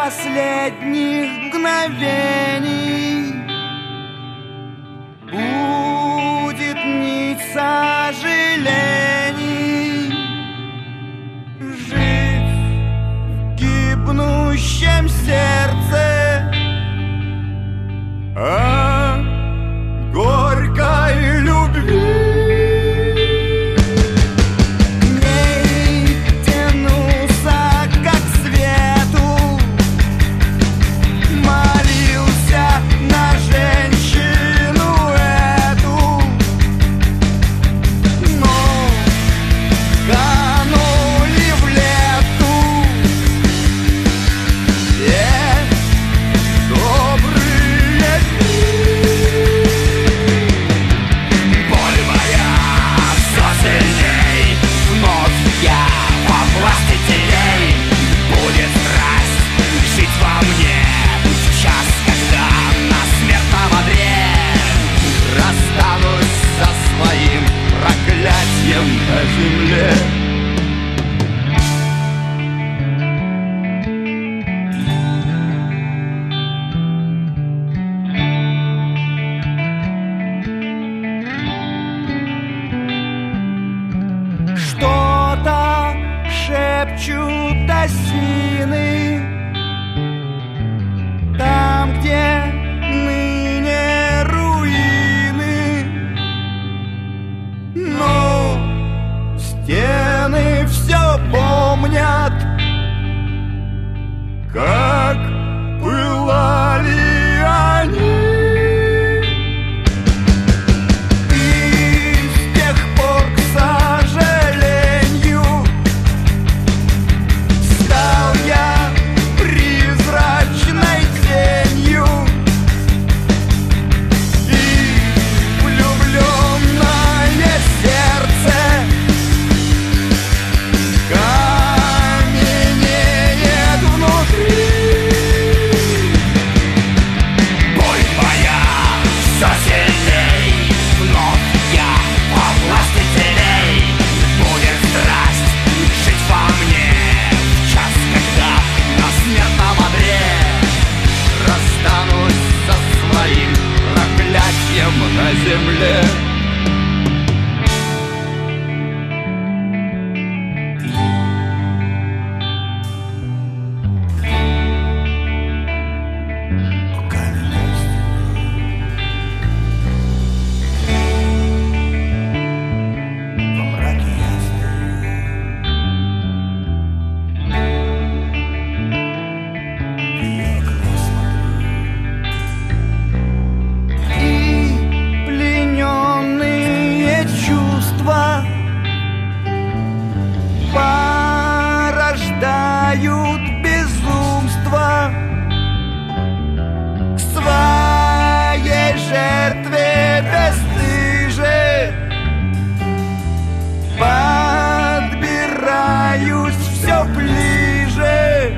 последних мгновений будет нить сожалений. Жить в гибнущем сердце, а горькой любви. Что-то шепчут осины там, где ныне руины, но стены все помнят, как пылали они. На земле порождают безумство, к своей жертве бесстыже подбираюсь все ближе.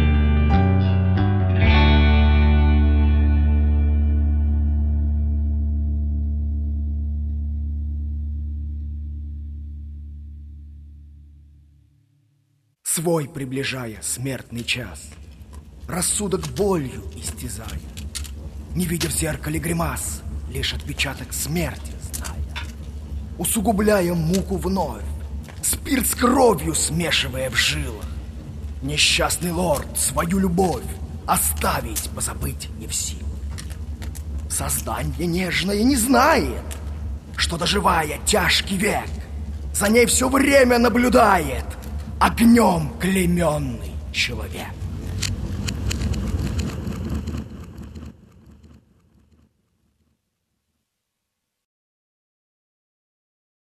Свой приближая смертный час, рассудок болью истязая, не видя в зеркале гримас, лишь отпечаток смерти зная, усугубляя муку вновь, спирт с кровью смешивая в жилах, несчастный лорд свою любовь оставить, позабыть не в силах. Создание нежное не знает, что, доживая тяжкий век, за ней все время наблюдает огнем клейменный человек.